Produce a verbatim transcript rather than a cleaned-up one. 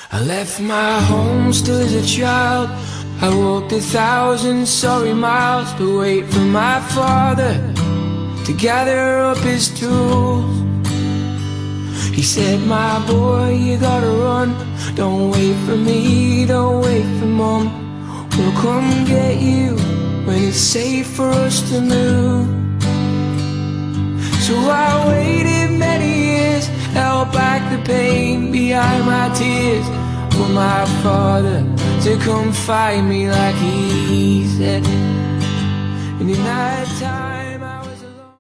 I left my home still as a child. I walked a thousand sorry miles to wait for my father to gather up his tools. He said, my boy, you gotta run. Don't wait for me, don't wait for mom. We'll come get you when it's safe for us to move. So I waited many years, held back the pain behind my tears, for my father to come find me like he said. And in that time